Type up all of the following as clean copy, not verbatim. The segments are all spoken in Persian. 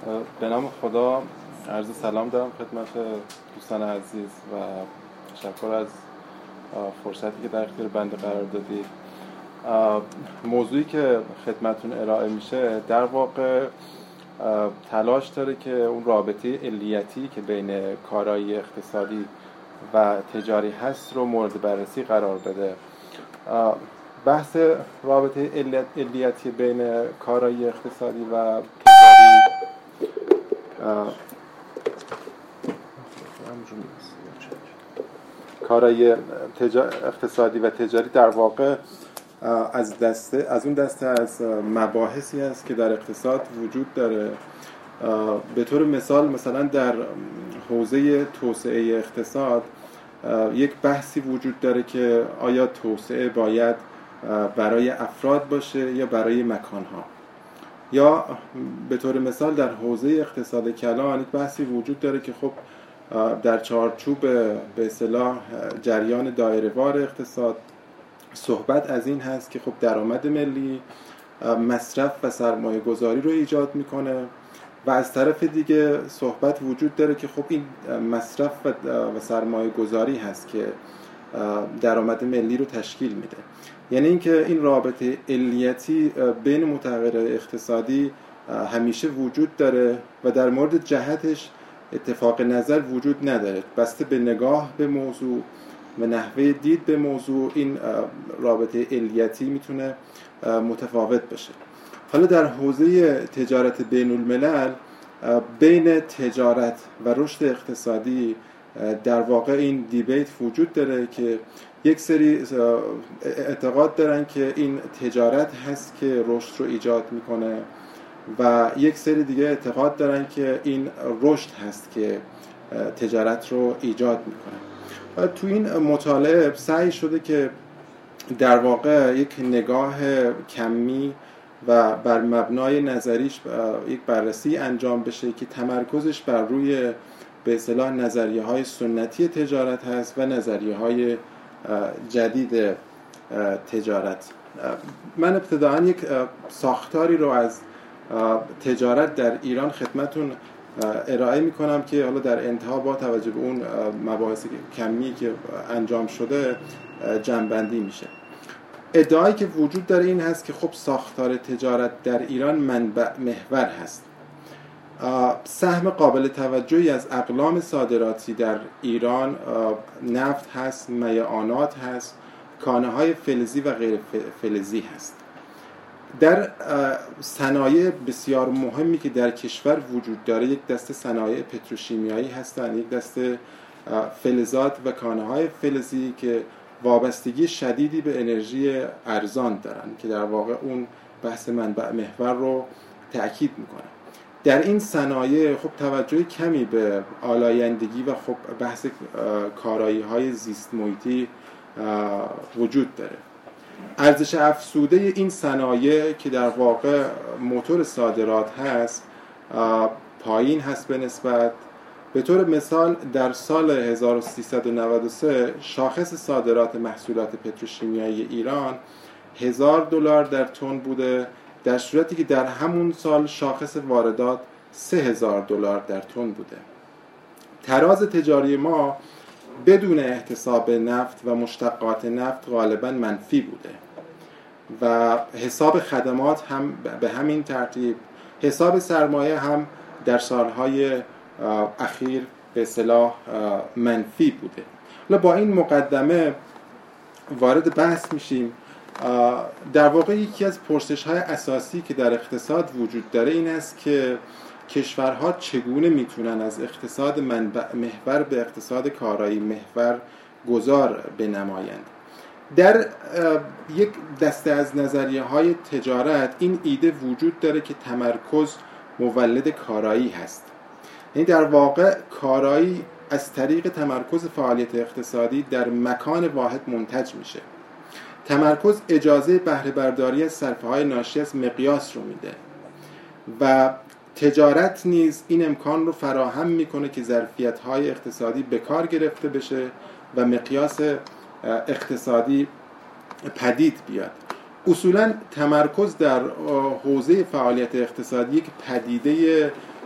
به نام خدا، عرض سلام دارم خدمت دوستان عزیز و تشکر از فرصتی که در اختیار بنده قرار دادید. موضوعی که خدمتون ارائه میشه در واقع تلاش داره که اون رابطه علیتی که بین کارایی اقتصادی و تجاری هست رو مورد بررسی قرار بده. بحث رابطه علیتی بین کارایی اقتصادی و کارایی اقتصادی و تجاری در واقع از اون دسته از مباحثی است که در اقتصاد وجود داره. به طور مثلا در حوزه توسعه اقتصاد یک بحثی وجود داره که آیا توسعه باید برای افراد باشه یا برای مکانها، یا به طور مثال در حوزه اقتصاد کلان یک بحثی وجود داره که خب در چارچوب به اصطلاح جریان دایره‌وار اقتصاد صحبت از این هست که خب درآمد ملی مصرف و سرمایه گذاری رو ایجاد میکنه و از طرف دیگه صحبت وجود داره که خب این مصرف و سرمایه گذاری هست که درآمد ملی رو تشکیل میده. یعنی اینکه این رابطه علیتی بین متغیرهای اقتصادی همیشه وجود داره و در مورد جهتش اتفاق نظر وجود نداره. بسته به نگاه به موضوع و نحوه دید به موضوع این رابطه علیتی میتونه متفاوت بشه. حالا در حوزه تجارت بین الملل بین تجارت و رشد اقتصادی در واقع این دیبیت وجود داره که یک سری اعتقاد دارن که این تجارت هست که رشد رو ایجاد میکنه و یک سری دیگه اعتقاد دارن که این رشد هست که تجارت رو ایجاد میکنه. تو این مطالعه سعی شده که در واقع یک نگاه کمی و بر مبنای نظریش یک بررسی انجام بشه که تمرکزش بر روی به اصطلاح نظریه‌های سنتی تجارت هست و نظریه‌های جدید تجارت. من ابتداعاً یک ساختاری رو از تجارت در ایران خدمتون ارائه میکنم که حالا در انتها با توجه به اون مباحث کمی که انجام شده جمع‌بندی میشه. ادعایی که وجود داره این هست که خب ساختار تجارت در ایران منبع محور هست. سهم قابل توجهی از اقلام صادراتی در ایران نفت هست، میعانات هست، کانه‌های فلزی و غیر فلزی هست. در صنایع بسیار مهمی که در کشور وجود داره یک دسته صنایع پتروشیمیایی هستند، یک دسته فلزات و کانه‌های فلزی که وابستگی شدیدی به انرژی ارزان دارن که در واقع اون بحث منبع محور رو تأکید میکنه. در این صنایع خب توجه کمی به آلایندگی و خب بحث کارایی‌های زیست محیطی وجود داره. ارزش افزوده این صنایع که در واقع موتور صادرات هست پایین هست به نسبت. به طور مثال در سال 1393 شاخص صادرات محصولات پتروشیمیایی ایران $1000 در تن بوده، در صورتی که در همون سال شاخص واردات $3000 در تن بوده. تراز تجاری ما بدون احتساب نفت و مشتقات نفت غالباً منفی بوده و حساب خدمات هم به همین ترتیب، حساب سرمایه هم در سالهای اخیر به اصطلاح منفی بوده. حالا با این مقدمه وارد بحث میشیم. در واقع یکی از پرسش‌های اساسی که در اقتصاد وجود داره این است که کشورها چگونه میتونن از اقتصاد منبع محور به اقتصاد کارایی محور گذار بنمایند. در یک دسته از نظریه‌های تجارت این ایده وجود داره که تمرکز مولد کارایی هست. یعنی در واقع کارایی از طریق تمرکز فعالیت اقتصادی در مکان واحد منتج میشه. تمرکز اجازه بهره برداری از صرفه‌های ناشی از مقیاس رو میده و تجارت نیز این امکان رو فراهم میکنه که ظرفیت‌های اقتصادی به کار گرفته بشه و مقیاس اقتصادی پدید بیاد. اصولاً تمرکز در حوزه فعالیت اقتصادی یک پدیده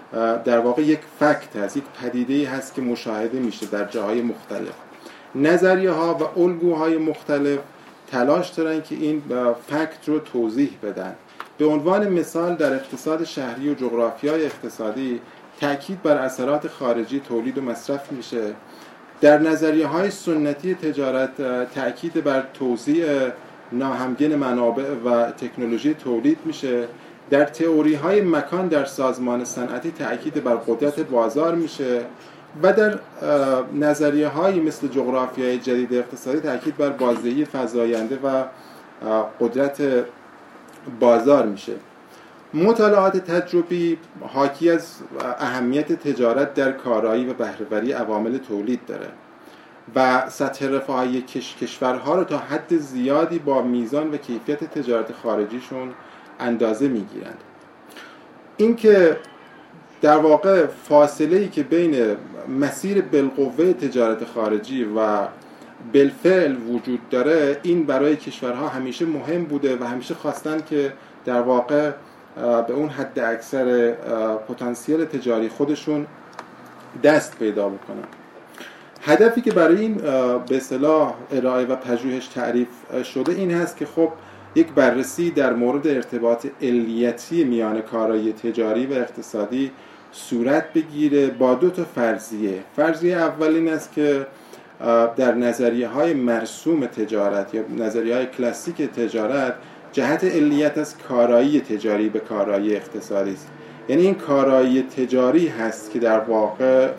در واقع یک فکت هست، یک پدیده‌ای هست که مشاهده میشه در جاهای مختلف. نظریه ها و الگوهای مختلف تلاش دارن که این فکت رو توضیح بدن. به عنوان مثال در اقتصاد شهری و جغرافیای اقتصادی تأکید بر اثرات خارجی تولید و مصرف میشه. در نظریه های سنتی تجارت تأکید بر توزیع ناهمگن منابع و تکنولوژی تولید میشه. در تئوری های مکان در سازمان صنعتی تأکید بر قدرت بازار میشه و در نظریه هایی مثل جغرافیای جدید اقتصادی تأکید بر بازدهی فزاینده و قدرت بازار میشه. مطالعات تجربی حاکی از اهمیت تجارت در کارایی و بهره‌وری عوامل تولید داره و سطح رفاهی کشورها رو تا حد زیادی با میزان و کیفیت تجارت خارجیشون اندازه میگیرند. این که در واقع فاصله‌ای که بین مسیر بالقوه تجارت خارجی و بالفعل وجود داره، این برای کشورها همیشه مهم بوده و همیشه خواستن که در واقع به اون حد اکثر پتانسیل تجاری خودشون دست پیدا بکنن. هدفی که برای این به اصطلاح ارائه و پژوهش تعریف شده این هست که خب یک بررسی در مورد ارتباط علیتی میان کارایی تجاری و اقتصادی صورت بگیره با دو تا فرضیه. فرضیه اول این است که در نظریه های مرسوم تجارت یا نظریه های کلاسیک تجارت جهت علیت از کارایی تجاری به کارایی اقتصادی است. یعنی این کارایی تجاری هست که در واقع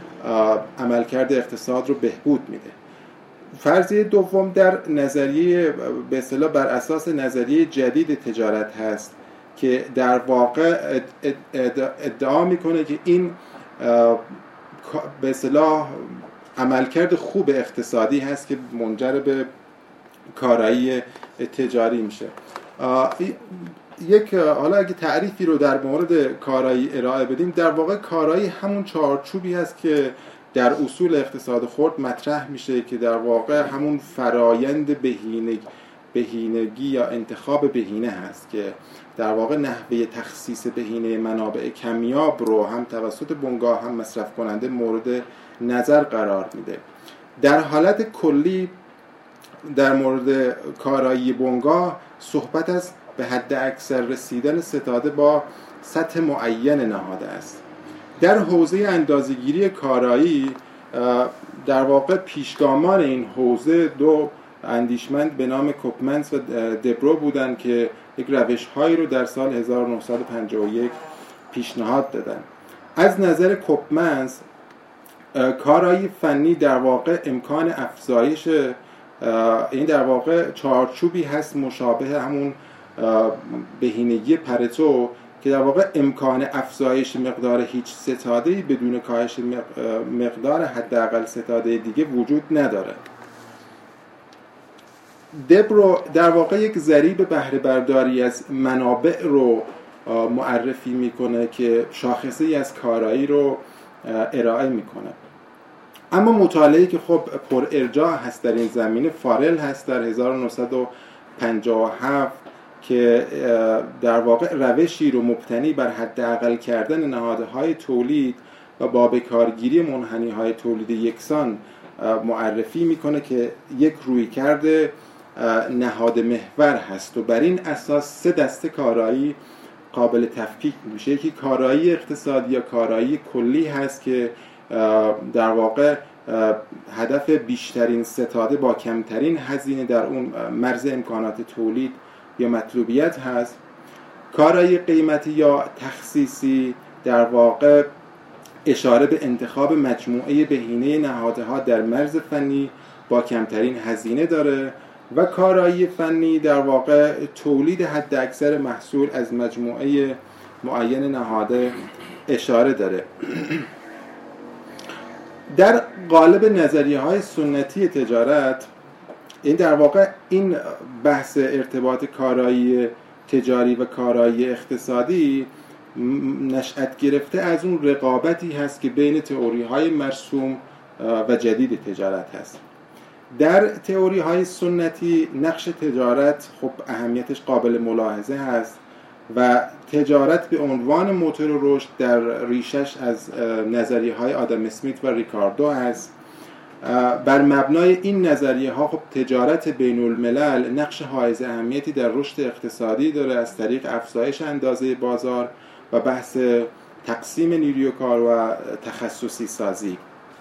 عملکرد اقتصاد رو بهبود میده. فرضیه دوم در نظریه به اصطلاح بر اساس نظریه جدید تجارت هست که در واقع ادعا میکنه که این به اصطلاح عملکرد خوب اقتصادی هست که منجر به کارایی تجاری میشه. حالا اگه تعریفی رو در مورد کارایی ارائه بدیم، در واقع کارایی همون چارچوبی هست که در اصول اقتصاد خرد مطرح میشه که در واقع همون فرایند بهینگی یا انتخاب بهینه هست که در واقع نحوه تخصیص بهینه منابع کمیاب رو هم توسط بنگاه هم مصرف کننده مورد نظر قرار میده. در حالت کلی در مورد کارایی بنگاه صحبت از به حد اکثر رسیدن ستاده با سطح معین نهاده است. در حوزه اندازه‌گیری کارایی در واقع پیشگامان این حوزه دو اندیشمند به نام کوپمنز و دبرو بودند که یک روش‌هایی رو در سال 1951 پیشنهاد دادن. از نظر کوپمنز کارایی فنی در واقع امکان افزایش این در واقع چارچوبی هست مشابه همون بهینگی پرتو که در واقع امکان افزایش مقدار هیچ ستاده‌ای بدون کاهش مقدار حداقل ستاده دیگه وجود نداره. دبرو در واقع یک ضریب بهره برداری از منابع رو معرفی میکنه که شاخصه‌ای از کارایی رو ارائه میکنه. اما مطالعه‌ای که خب پر ارجاع هست در این زمینه فارل هست در 1957 که در واقع روشی رو مبتنی بر حداقل کردن نهادهای تولید و با بکارگیری منحنی‌های تولید یکسان معرفی میکنه که یک رویکرد نهاد محور هست و بر این اساس سه دسته کارایی قابل تفکیک میشه. یکی کارایی اقتصادی یا کارایی کلی هست که در واقع هدف بیشترین ستاده با کمترین هزینه در اون مرز امکانات تولید یا مطلوبیت هست. کارایی قیمتی یا تخصیصی در واقع اشاره به انتخاب مجموعه بهینه نهادها در مرز فنی با کمترین هزینه داره و کارایی فنی در واقع تولید حد اکثر محصول از مجموعه معین نهاده اشاره داره. در قالب نظریه‌های سنتی تجارت این در واقع این بحث ارتباط کارایی تجاری و کارایی اقتصادی نشأت گرفته از اون رقابتی هست که بین تئوری‌های مرسوم و جدید تجارت هست. در تئوری‌های سنتی نقش تجارت خب اهمیتش قابل ملاحظه هست و تجارت به عنوان موتور رشد در ریشش از نظریه‌های آدم اسمیت و ریکاردو است. بر مبنای این نظریه‌ها خب تجارت بین الملل نقش حائز اهمیتی در رشد اقتصادی داره از طریق افزایش اندازه بازار و بحث تقسیم نیروی کار و تخصصی سازی.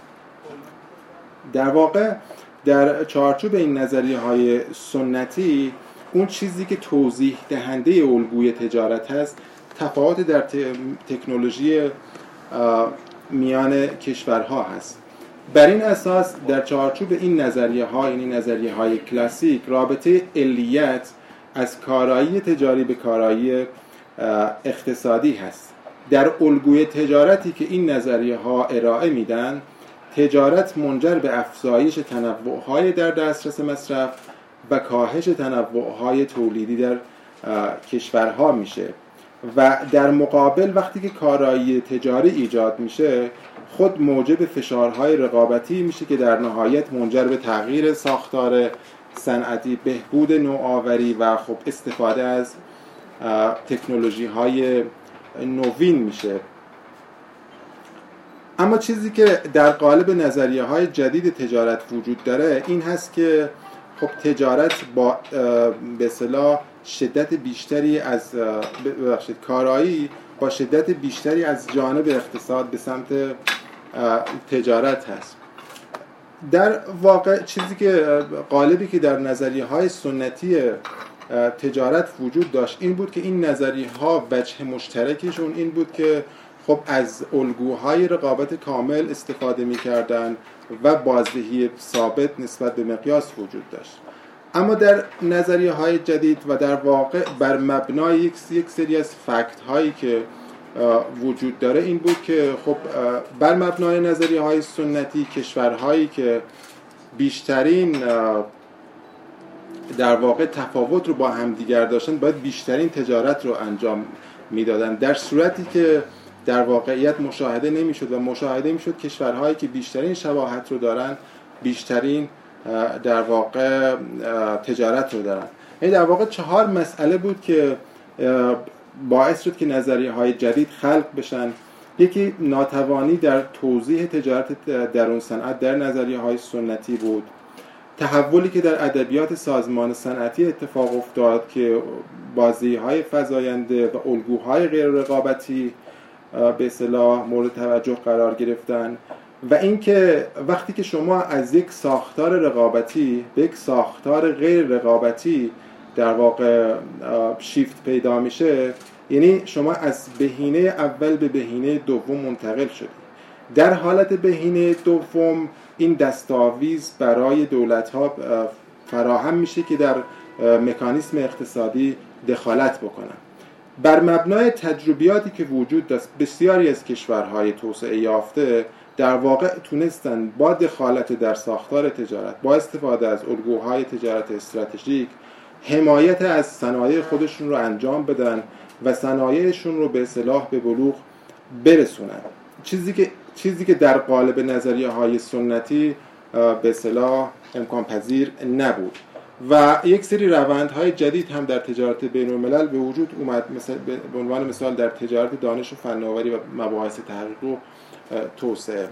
در واقع در چارچوب این نظریه‌های سنتی اون چیزی که توضیح دهنده الگوی تجارت هست تفاوت در تکنولوژی میان کشورها هست. بر این اساس در چارچوب این نظریه‌ها، یعنی نظریه‌های کلاسیک، رابطه علیت از کارایی تجاری به کارایی اقتصادی هست. در الگوی تجارتی که این نظریه‌ها ارائه میدن، تجارت منجر به افزایش تنوع‌های در دسترس مصرف و کاهش تنوع‌های تولیدی در کشورها میشه و در مقابل وقتی که کارایی تجاری ایجاد میشه خود موجب فشارهای رقابتی میشه که در نهایت منجر به تغییر ساختار صنعتی، بهبود نوآوری و خب استفاده از تکنولوژی‌های نوین میشه. اما چیزی که در قالب نظریه‌های جدید تجارت وجود داره این هست که خب تجارت با به اصطلاح شدت بیشتری از کارایی با شدت بیشتری از جانب اقتصاد به سمت تجارت هست. در واقع چیزی که قالبی که در نظریه‌های سنتی تجارت وجود داشت این بود که این نظریه‌ها وجه مشترکشون این بود که خب از الگوهای رقابت کامل استفاده می‌کردن و بازدهی ثابت نسبت به مقیاس وجود داشت. اما در نظریه‌های جدید و در واقع بر مبنای یک سری از فکت‌هایی که وجود داره این بود که خب بر مبنای نظریه‌های سنتی کشورهایی که بیشترین در واقع تفاوت رو با همدیگر داشتن باید بیشترین تجارت رو انجام میدادن، در صورتی که در واقعیت مشاهده نمیشد و مشاهده میشد کشورهایی که بیشترین شباهت رو دارن بیشترین در واقع تجارت رو دارن. این در واقع 4 مسئله بود که باعث شد که نظریه‌های جدید خلق بشن. یکی ناتوانی در توضیح تجارت درون صنعت در نظریه‌های سنتی بود. تحولی که در ادبیات سازمان صنعتی اتفاق افتاد که بازی‌های فزاینده و الگوهای غیر رقابتی به اصطلاح مورد توجه قرار گرفتن و اینکه وقتی که شما از یک ساختار رقابتی به یک ساختار غیر رقابتی در واقع شیفت پیدا میشه، یعنی شما از بهینه اول به بهینه دوم منتقل شدید. در حالت بهینه دوم این دستاویز برای دولت‌ها فراهم میشه که در مکانیسم اقتصادی دخالت بکنن. بر مبنای تجربیاتی که وجود داشت بسیاری از کشورهای توسعه یافته در واقع تونستن با دخالت در ساختار تجارت با استفاده از الگوهای تجارت استراتژیک حمایت از صنایع خودشون رو انجام بدن و صنایعشون رو به اصطلاح به بلوغ برسونن، چیزی که در قالب نظریه‌های سنتی به اصطلاح امکان پذیر نبود. و یک سری روندهای جدید هم در تجارت بین‌الملل به وجود اومد، مثلا به عنوان مثال در تجارت دانش و فناوری و مباحث تحقیق و توسعه.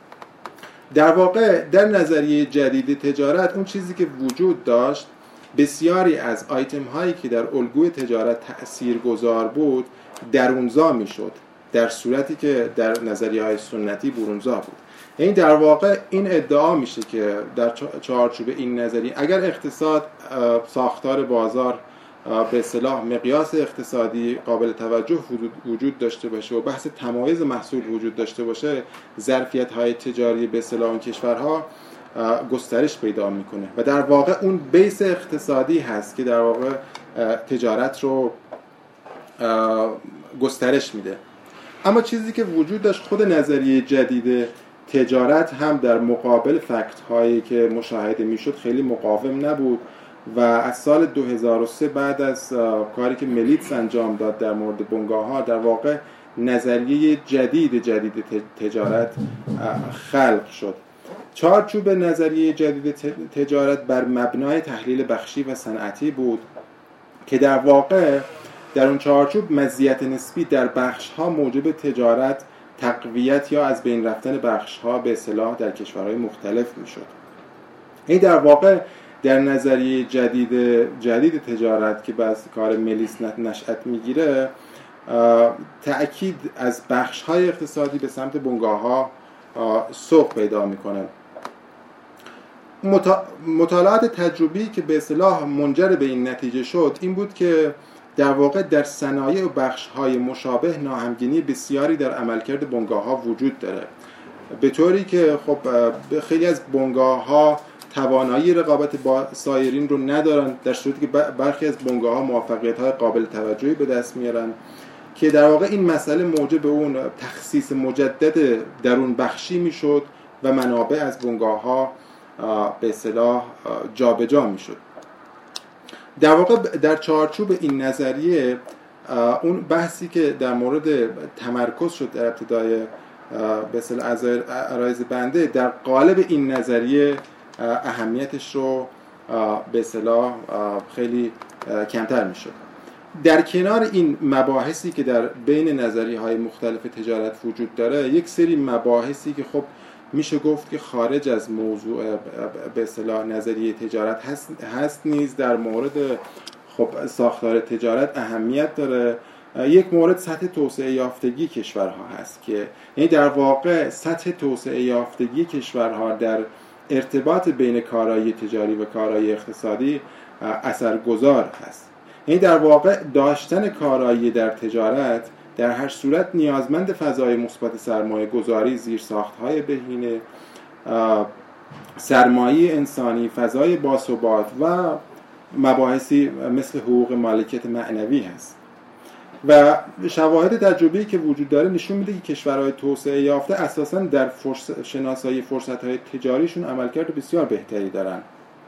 در واقع در نظریه جدید تجارت اون چیزی که وجود داشت بسیاری از آیتم هایی که در الگوی تجارت تأثیرگذار بود درونزا میشد، در صورتی که در نظریه‌های سنتی برونزا بود. یعنی در واقع این ادعا میشه که در چارچوب این نظریه اگر اقتصاد ساختار بازار به اصطلاح مقیاس اقتصادی قابل توجه وجود داشته باشه و بحث تمایز محصول وجود داشته باشه، ظرفیت‌های تجاری به اصطلاح اون کشورها گسترش پیدا میکنه و در واقع اون بیس اقتصادی هست که در واقع تجارت رو گسترش میده. اما چیزی که وجود داشت خود نظریه جدید تجارت هم در مقابل فکت هایی که مشاهده میشد خیلی مقاوم نبود و از سال 2003 بعد از کاری که ملیتس انجام داد در مورد بنگاه ها در واقع نظریه جدید تجارت خلق شد. چارچوب نظریه جدید تجارت بر مبنای تحلیل بخشی و صنعتی بود که در واقع در اون چارچوب مزیت نسبی در بخش‌ها موجب تجارت، تقویت یا از بین رفتن بخش‌ها به اصطلاح در کشورهای مختلف میشد. این در واقع در نظریه جدید تجارت که باز کار ملیس نشأت میگیره، تأکید از بخش‌های اقتصادی به سمت بنگاه‌ها سوق پیدا میکنه. مطالعات تجربی که به اصطلاح منجر به این نتیجه شد این بود که در واقع در صنایع و بخش‌های مشابه ناهمگونی بسیاری در عملکرد بنگاه‌ها وجود داره، به طوری که خب خیلی از بنگاه‌ها توانایی رقابت با سایرین رو ندارن، در صورتی که برخی از بنگاه‌ها موفقیت‌های قابل توجهی به دست میارن که در واقع این مسئله موجب اون تخصیص مجدد درون بخشی میشد و منابع از بنگاه‌ها به اصطلاح جابجا میشد. در واقع در چارچوب این نظریه اون بحثی که در مورد تمرکز شد در ابتدای به اصطلاح عرایض بنده، در قالب این نظریه اهمیتش رو به اصطلاح خیلی کمتر میشد. در کنار این مباحثی که در بین نظریه‌های مختلف تجارت وجود داره، یک سری مباحثی که خب میشه گفت که خارج از موضوع به اصطلاح نظریه تجارت هست نیز در مورد خب ساختار تجارت اهمیت داره. یک مورد سطح توسعه یافتگی کشورها هست که یعنی در واقع سطح توسعه یافتگی کشورها در ارتباط بین کارایی تجاری و کارایی اقتصادی اثرگذار هست. یعنی در واقع داشتن کارایی در تجارت در هر صورت نیازمند فضای مثبت سرمایه گذاری، زیرساخت‌های بهینه، سرمایه انسانی، فضای باثبات و مباحثی مثل حقوق مالکیت معنوی هست. و شواهد تجربی که وجود داره نشون میده که کشورهای توسعه یافته اساساً در شناسایی فرصت‌های تجاریشون عملکرد بسیار بهتری دارن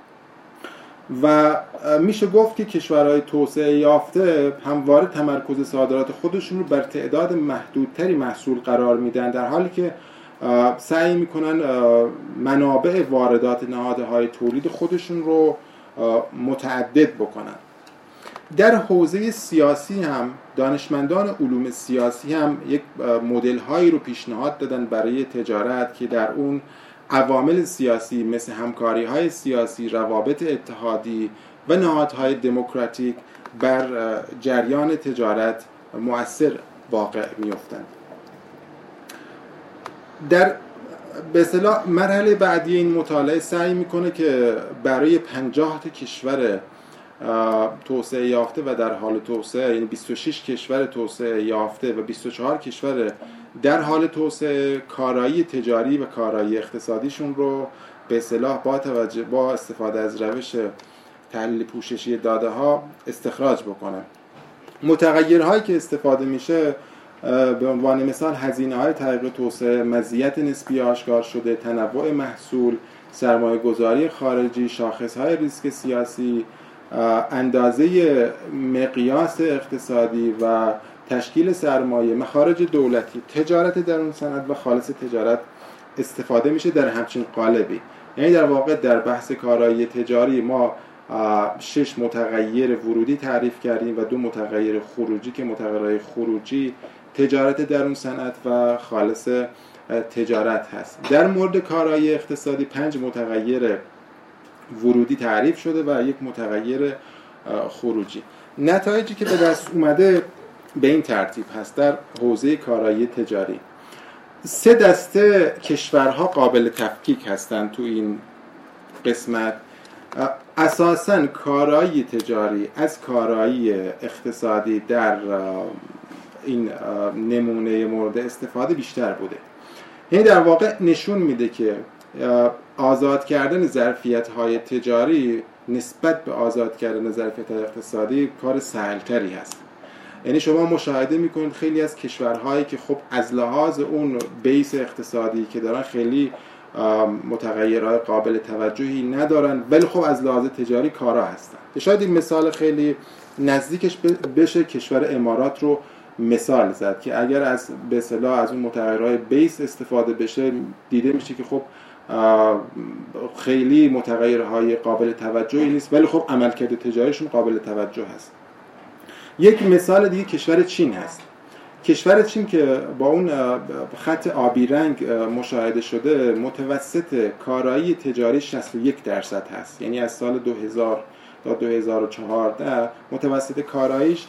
و میشه گفت که کشورهای توسعه یافته همواره تمرکز صادرات خودشون رو بر تعداد محدودتری محصول قرار میدن، در حالی که سعی میکنن منابع واردات نهادهای تولید خودشون رو متعدد بکنن. در حوزه سیاسی هم دانشمندان علوم سیاسی هم یک مدل هایی رو پیشنهاد دادن برای تجارت که در اون عوامل سیاسی مثل همکاری های سیاسی، روابط اتحادی و نهادهای دموکراتیک بر جریان تجارت مؤثر واقع می‌افتند. در به اصطلاح مرحله بعدی این مطالعه سعی میکنه که برای 50 کشور توسعه یافته و در حال توسعه، یعنی 26 کشور توسعه یافته و 24 کشور در حال توسعه، کارایی تجاری و کارایی اقتصادیشون رو به اصطلاح با استفاده از روش تحلیل پوششی داده ها استخراج بکنه. متغیرهایی که استفاده میشه به عنوان مثال هزینه های تحقیق توسعه، مزیت نسبی آشکار شده، تنوع محصول، سرمایه گذاری خارجی، شاخص های ریسک سیاسی، اندازه مقیاس اقتصادی و تشکیل سرمایه، مخارج دولتی، تجارت درون صنعت و خالص تجارت استفاده میشه در همچین قالبی. یعنی در واقع در بحث کارایی تجاری ما 6 متغیر ورودی تعریف کردیم و 2 متغیر خروجی که متغیرهای خروجی تجارت درون صنعت و خالص تجارت هست. در مورد کارایی اقتصادی 5 متغیر ورودی تعریف شده و 1 متغیر خروجی. نتایجی که به دست اومده به این ترتیب هست. در حوزه کارایی تجاری 3 دسته کشورها قابل تفکیک هستند تو این قسمت. اساساً کارایی تجاری از کارایی اقتصادی در این نمونه مورد استفاده بیشتر بوده. یعنی در واقع نشون میده که آزاد کردن ظرفیت‌های تجاری نسبت به آزاد کردن ظرفیت‌های اقتصادی کار سهل‌تری هست. یعنی شما مشاهده میکنید خیلی از کشورهایی که خب از لحاظ اون بیس اقتصادی که دارن خیلی متغیرهای قابل توجهی ندارن، ولی خب از لحاظ تجاری کارا هستن. شاید این مثال خیلی نزدیکش بشه کشور امارات رو مثال زد که اگر از به اصطلاح از اون متغیرهای بیس استفاده بشه دیده میشه که خب خیلی متغیرهای قابل توجهی نیست، ولی خب عملکرد تجاریشون قابل توجه هست. یک مثال دیگه کشور چین هست. کشور چین که با اون خط آبی رنگ مشاهده شده، متوسط کارایی تجاری 61% هست. یعنی از سال 2000 تا 2014 متوسط کاراییش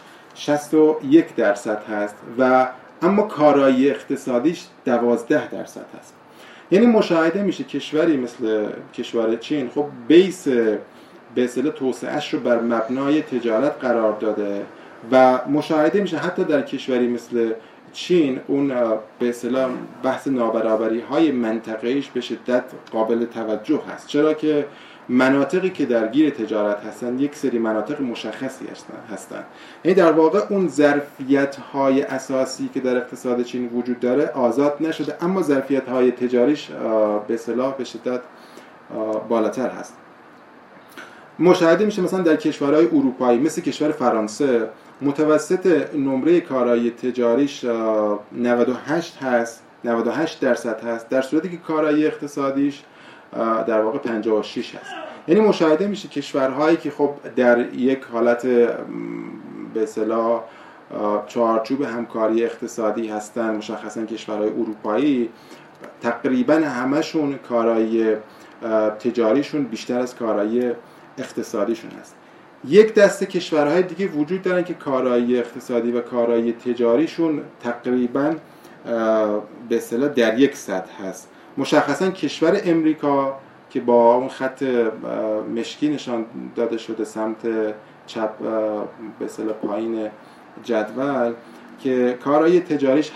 61% هست و اما کارایی اقتصادیش 12% هست. یعنی مشاهده میشه کشوری مثل کشور چین خب بیس به اصطلاح توسعه‌اش رو بر مبنای تجارت قرار داده و مشاهده میشه حتی در کشوری مثل چین اون به اصطلاح بحث نابرابری‌های منطقه‌ایش به شدت قابل توجه هست، چرا که مناطقی که درگیر تجارت هستن یک سری مناطق مشخصی هستن. یعنی در واقع اون ظرفیت‌های اساسی که در اقتصاد چین وجود داره آزاد نشده، اما ظرفیت‌های تجاریش به اصطلاح به شدت بالاتر هست. مشاهده میشه مثلا در کشورهای اروپایی مثل کشور فرانسه متوسط نمره کارایی تجاریش 98 هست، 98% هست، در صورتی که کارایی اقتصادیش در واقع 56 هست. یعنی مشاهده میشه کشورهایی که خب در یک حالت به اصطلاح چارچوب همکاری اقتصادی هستن، مشخصا کشورهای اروپایی، تقریبا همشون کارایی تجاریشون بیشتر از کارایی اقتصادیشون هست. یک دسته کشورهای دیگه وجود دارن که کارایی اقتصادی و کارایی تجاریشون تقریبا به اصطلاح در یک سطح هست. مشخصا کشور امریکا که با اون خط مشکی نشان داده شده سمت چپ به اصطلاح پایین جدول که کارایی تجاریش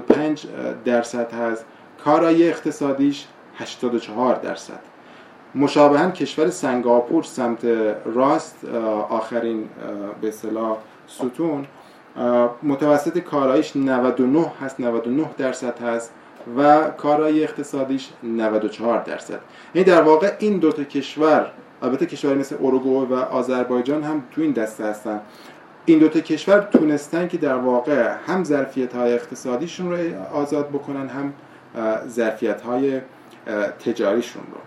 85% هست، کارایی اقتصادیش 84%. مشابهاً کشور سنگاپور سمت راست آخرین به اصطلاح ستون متوسط کاراییش 99 هست، 99% هست و کارایی اقتصادیش 94%. یعنی در واقع این دو تا کشور، البته کشوری مثل اوروگوئه و آذربایجان هم تو این دسته هستن، این دو تا کشور تونستن که در واقع هم ظرفیت‌های اقتصادیشون رو آزاد بکنن، هم ظرفیت‌های تجاریشون رو.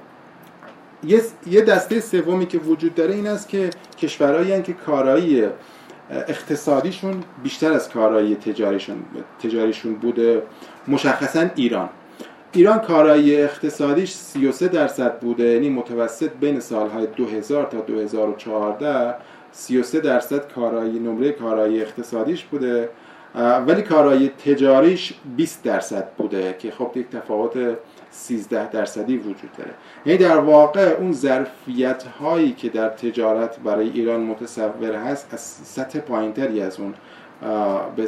یه دسته سومی که وجود داره این است که کشورهایی هستند که کارایی اقتصادیشون بیشتر از کارایی تجاریشون بوده. مشخصا ایران کارایی اقتصادیش 33% بوده، یعنی متوسط بین سالهای 2000 تا 2014 33% نمره کارایی اقتصادیش بوده، ولی کارایی تجاریش 20% بوده که خب یک تفاوت 13% وجود داره. یعنی در واقع اون ظرفیت هایی که در تجارت برای ایران متصور هست از سطح پایینتری از اون به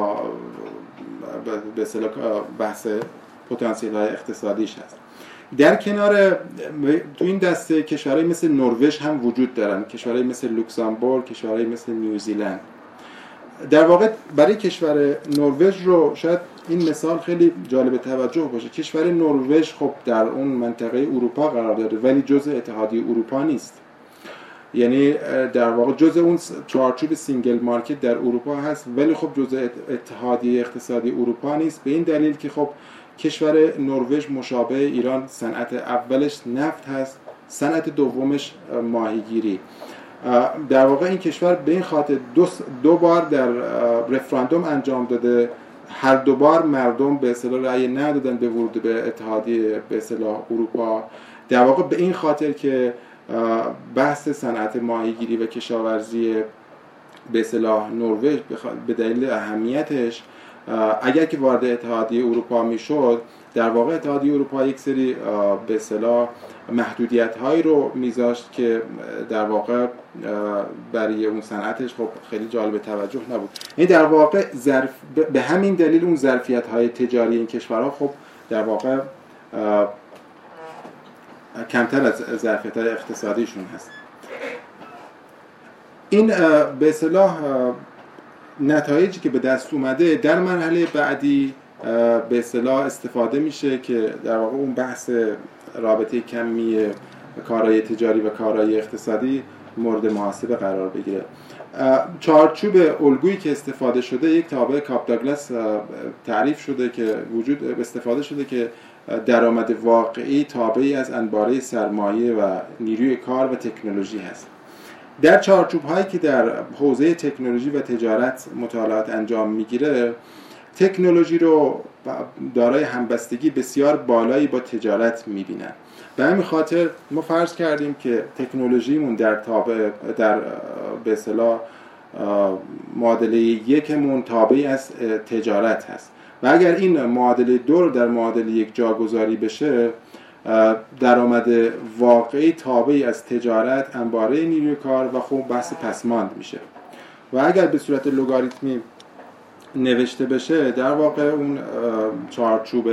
اصطلاح بحث پتانسیل های اقتصادیش هست. در کنار تو این دسته کشورهای مثل نروژ هم وجود دارن، کشورهای مثل لوکزامبورگ، کشورهای مثل نیوزیلند. در واقع برای کشور نروژ رو شاید این مثال خیلی جالب توجه باشه. کشور نروژ خب در اون منطقه اروپا قرار داره ولی جزء اتحادیه اروپا نیست. یعنی در واقع جزء اون چارچوب سینگل مارکت در اروپا هست ولی خب جزء اتحادیه اقتصادی اروپا نیست، به این دلیل که خب کشور نروژ مشابه ایران صنعت اولش نفت هست، صنعت دومش ماهیگیری. در واقع این کشور به این خاطر دو بار در رفراندوم انجام داده، هر دو بار مردم به اصطلاح رأی ندادن به ورود به اتحادیه به اصطلاح اروپا، در واقع به این خاطر که بحث صنعت ماهیگیری و کشاورزی به اصطلاح نروژ به دلیل اهمیتش اگر که وارد اتحادیه اروپا میشد، در واقع اتحادیه اروپا یک سری به اصطلاح محدودیت‌هایی رو میذاشت که در واقع برای اون صنعتش خب خیلی جالب توجه نبود. یعنی در واقع به همین دلیل اون ظرفیت‌های تجاری این کشورها خب در واقع کمتر از ظرفیت‌های اقتصادیشون هست. این به اصطلاح نتایجی که به دست اومده در مرحله بعدی به اصطلاح استفاده میشه که در واقع اون بحث رابطه کمی کارایی تجاری و کارایی اقتصادی مورد محاسبه قرار بگیره. چارچوب الگویی که استفاده شده یک تابع کاپ داگلاس تعریف شده که استفاده شده که درآمد واقعی تابعی از انباره سرمایه و نیروی کار و تکنولوژی هست. در چارچوب هایی که در حوزه تکنولوژی و تجارت مطالعات انجام میگیره، تکنولوژی رو دارای همبستگی بسیار بالایی با تجارت میبینن. به همین خاطر ما فرض کردیم که تکنولوژیمون در به اصطلاح معادله یکمون تابعی از تجارت هست و اگر این معادله 2 رو در معادله 1 جاگذاری بشه، درآمد واقعی تابعی از تجارت انباره نیروی کار و خب بحث پسماند میشه و اگر به صورت لگاریتمی نوشته بشه در واقع اون چارچوب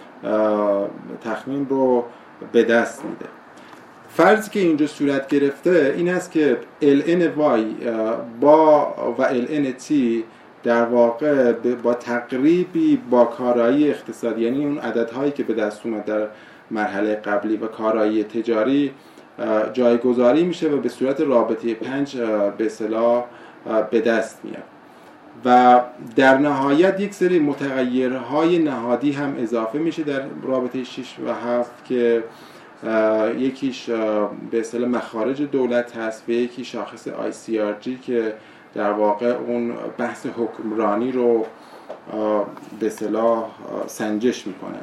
تخمین رو به دست میده. فرضی که اینجا صورت گرفته این است که ln y و ln t در واقع با تقریبی با کارایی اقتصادی، یعنی اون عددهایی که به دست اومد در مرحله قبلی و کارایی تجاری جایگذاری میشه و به صورت رابطه 5 به اصطلاح به دست میاد و در نهایت یک سری متغیرهای نهادی هم اضافه میشه در رابطه 6 و 7 که یکیش به اصطلاح مخارج دولت هست و یکی شاخص ICRG که در واقع اون بحث حکمرانی رو به اصطلاح سنجش میکنه.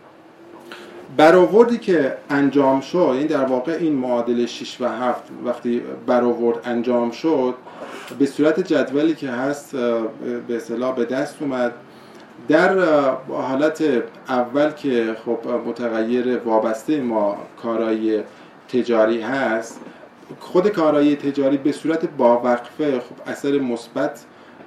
برآوردی که انجام شد، این در واقع این معادله 6 و 7 وقتی برآورد انجام شد به صورت جدولی که هست به اصطلاح به دست اومد. در حالت اول که خب متغیر وابسته ما کارایی تجاری هست، خود کارایی تجاری به صورت با وقفه خب اثر مثبت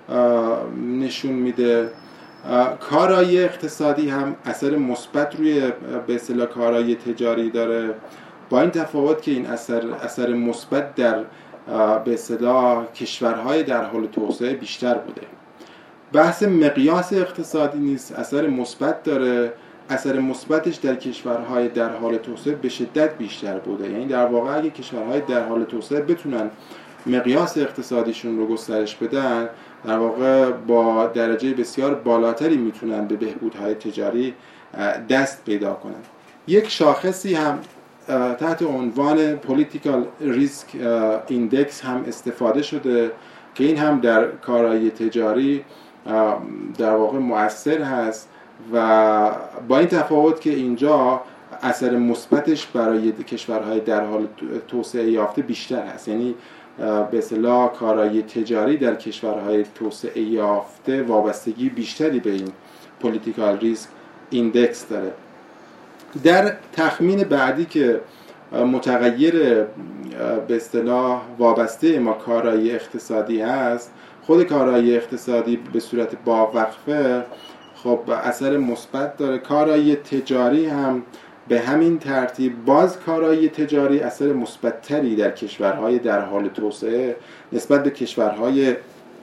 نشون میده. کارایی اقتصادی هم اثر مثبت روی به اصطلاح کارایی تجاری داره، با این تفاوت که این اثر مثبت در به اصطلاح کشورهای در حال توسعه بیشتر بوده. بحث مقیاس اقتصادی نیست، اثر مثبت داره. اثر مثبتش در کشورهای در حال توسعه به شدت بیشتر بوده. یعنی در واقع اگه کشورهای در حال توسعه بتونن مقیاس اقتصادیشون رو گسترش بدن، در واقع با درجه بسیار بالاتری میتونن به بهبودهای تجاری دست پیدا کنن. یک شاخصی هم تحت عنوان Political Risk Index هم استفاده شده که این هم در کارایی تجاری در واقع مؤثر هست و با این تفاوت که اینجا اثر مثبتش برای کشورهای در حال توسعه یافته بیشتر هست. یعنی به اصطلاح کارایی تجاری در کشورهای توسعه یافته وابستگی بیشتری به این Political Risk Index داره. در تخمین بعدی که متغیر به اصطلاح وابسته ما کارایی اقتصادی هست، خود کارایی اقتصادی به صورت با وقفه خب اثر مثبت داره. کارایی تجاری هم به همین ترتیب. باز کارایی تجاری اثر مثبت‌تری در کشورهای در حال توسعه نسبت به کشورهای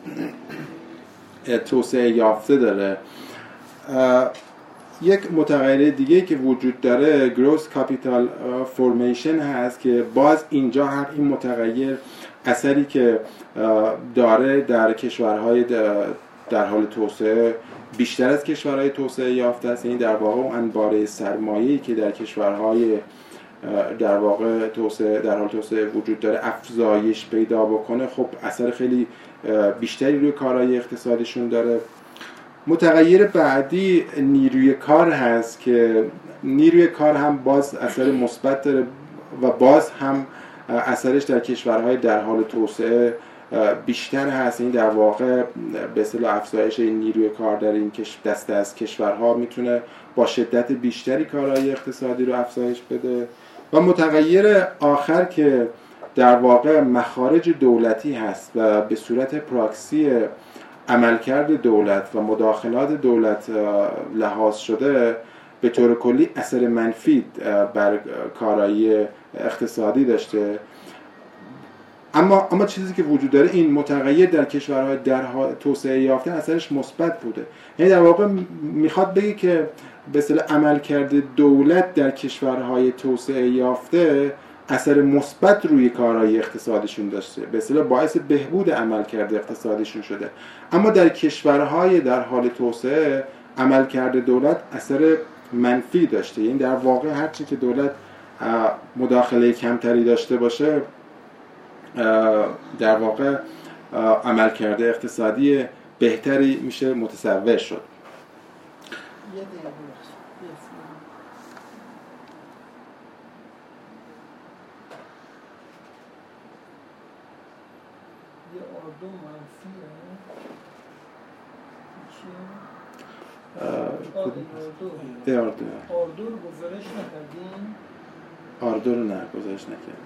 توسعه یافته داره. یک متغیر دیگه که وجود داره Gross Capital Formation هست که باز اینجا هم این متغیر اثری که داره در کشورهای در حال توسعه بیشتر از کشورهای توسعه یافته است. یعنی در واقع اون انباره سرمایه‌ای که در کشورهای در واقع در حال توسعه وجود داره افزایش پیدا بکنه، خب اثر خیلی بیشتری روی کارهای اقتصادیشون داره. متغیر بعدی نیروی کار هست که نیروی کار هم باز اثر مثبت داره و باز هم اثرش در کشورهای در حال توسعه بیشتر هست. این در واقع به اصطلاح افزایش این نیروی کار در این دسته از کشورها میتونه با شدت بیشتری کارهای اقتصادی رو افزایش بده. و متغیر آخر که در واقع مخارج دولتی هست و به صورت پراکسی عملکرد دولت و مداخلات دولت لحاظ شده، به طور کلی اثر منفی بر کارایی اقتصادی داشته. اما چیزی که وجود داره، این متغیر در کشورهای در توسعه یافته اثرش مثبت بوده. یعنی در واقع میخواد بگه که به اصطلاح عملکرد دولت در کشورهای توسعه یافته اثر مثبت روی کارهای اقتصادیشون داشته، به اصطلاح باعث بهبود عملکرد اقتصادیشون شده. اما در کشورهای در حال توسعه عملکرد دولت اثر منفی داشته. یعنی در واقع هرچی که دولت مداخله کمتری داشته باشه، در واقع عملکرد اقتصادی بهتری میشه متصور شد. آردو رو گزارش نکردیم؟ آردو رو نه گزارش نکردیم.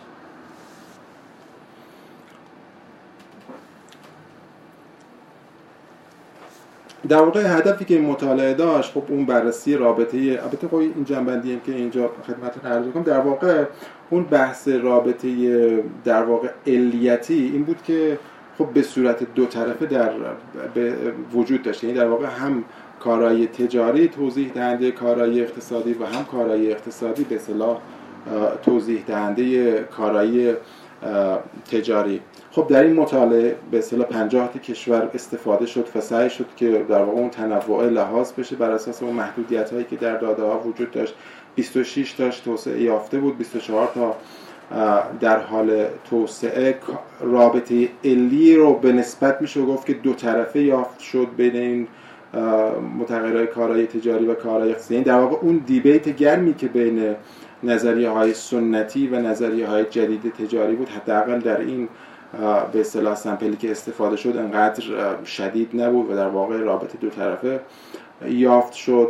در واقع هدفی که این مطالعه داشت خب اون بررسی رابطه، البته خب این جنبندی که اینجا خدمتتون عرض می‌کنم، در واقع اون بحث رابطه در واقع علیتی این بود که خب به صورت دو طرفه در وجود داشت. یعنی در واقع هم کارایی تجاری توضیح دهنده کارایی اقتصادی و هم کارایی اقتصادی به اصطلاح توضیح دهنده کارایی تجاری. خب در این مطالعه به اصطلاح 50 تا کشور استفاده شد و سعی شد که در واقع اون تنوع لحاظ بشه بر اساس اون محدودیت‌هایی که در داده‌ها وجود داشت. 26 تاش توسعه یافته بود، 24 تا در حال توسعه. رابطه علی رو به نسبت میشه گفت که دو طرفه یافت شد بین این متغیرهای کارایی تجاری و کارایی اقتصادی. در واقع اون دیبیت گرمی که بین نظریه‌های سنتی و نظریه‌های جدید تجاری بود حداقل در این به اصطلاح سمپلی که استفاده شد انقدر شدید نبود و در واقع رابطه دو طرفه یافت شد.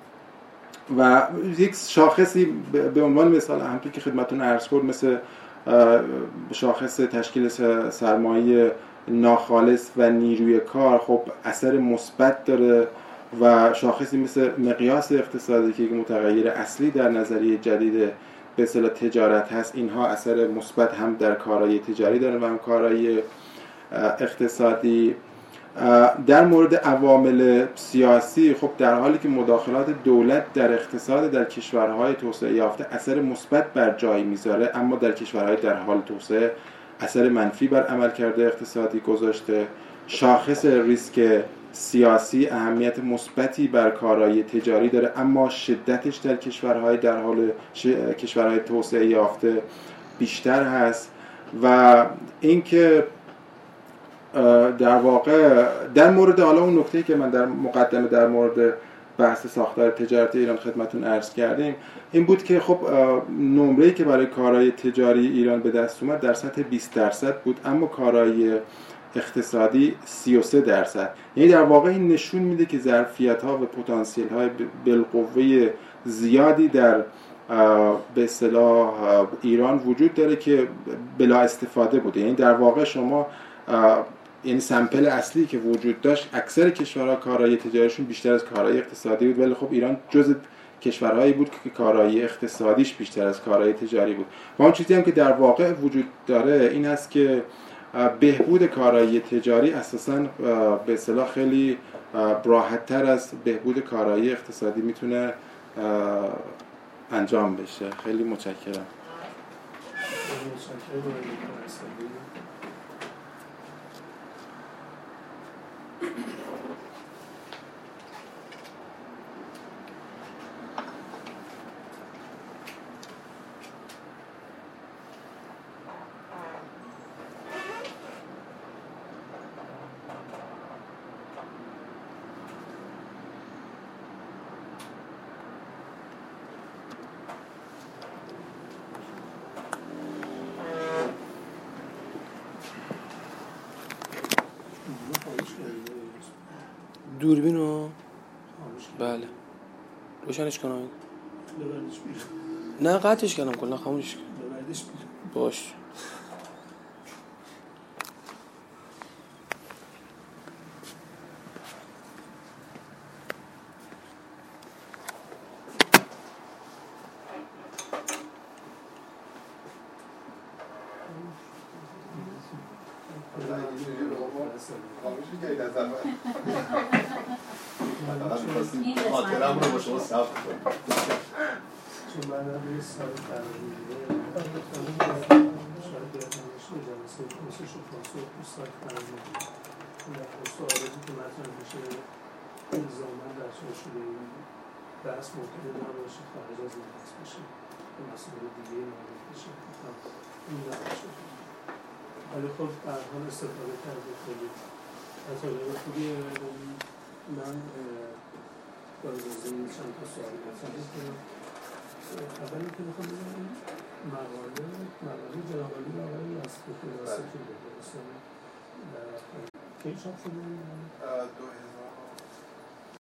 و یک شاخصی به عنوان مثال همونطور که خدمتتون عرض کردم مثل شاخص تشکیل سرمایه ناخالص و نیروی کار خب اثر مثبت داره و شاخصی مثل مقیاس اقتصادی که متغیر اصلی در نظریه جدید به اصطلاح تجارت هست، اینها اثر مثبت هم در کارایی تجاری دارن و هم کارایی اقتصادی. در مورد عوامل سیاسی خب در حالی که مداخلات دولت در اقتصاد در کشورهای توسعه یافته اثر مثبت بر جای میذاره، اما در کشورهای در حال توسعه اثر منفی بر عملکرد اقتصادی گذاشته. شاخص ریسک سیاسی اهمیت مثبتی بر کارایی تجاری داره، اما شدتش در کشورهای توسعه یافته بیشتر هست. و اینکه در واقع در مورد حالا اون نکته‌ای که من در مقدمه در مورد بحث ساختار تجارت ایران خدمتتون عرض کردیم این بود که خب نمره‌ای که برای کارایی تجاری ایران به دست اومد در سطح 20% بود، اما کارایی اقتصادی 33%. یعنی در واقع این نشون میده که ظرفیت‌ها و پتانسیل‌های بالقوه زیادی در به اصطلاح ایران وجود داره که بلا استفاده بوده. یعنی در واقع شما این سمپل اصلی که وجود داشت اکثر کشورها کارایی تجاریشون بیشتر از کارایی اقتصادی بود، ولی خب ایران جزء کشورهایی بود که کارایی اقتصادیش بیشتر از کارایی تجاری بود. و اون چیزی هم که در واقع وجود داره این است که بهبود کارایی تجاری اساساً به اصطلاح خیلی راحت‌تر از بهبود کارایی اقتصادی میتونه انجام بشه. خیلی متشکرم. دوربینو بله روشنش کنم. نه قطعش کردم کلا خاموشش کردم. باش خاطرم رو با شما ثبت کنم. چون من هم یه سال تقریبی شاید بیادنش جلسه پرسش و پاسخ دوستان تقریبی سوالاتی که مطرح میشه الزاماً در چارچوب این بحث ممکنه نباشه خارج از این بحث بشه به مسائل دیگه مربوط بشه این نباشه. ولی خب در حال استفاده کرده خیلی مطالب خوبیه. من با اجازه چند تا سوال مطرح کنم. اول اینکه میخوام بگم مقاله جناب عالی و آقای نصیری که درسته کی چاپ شده؟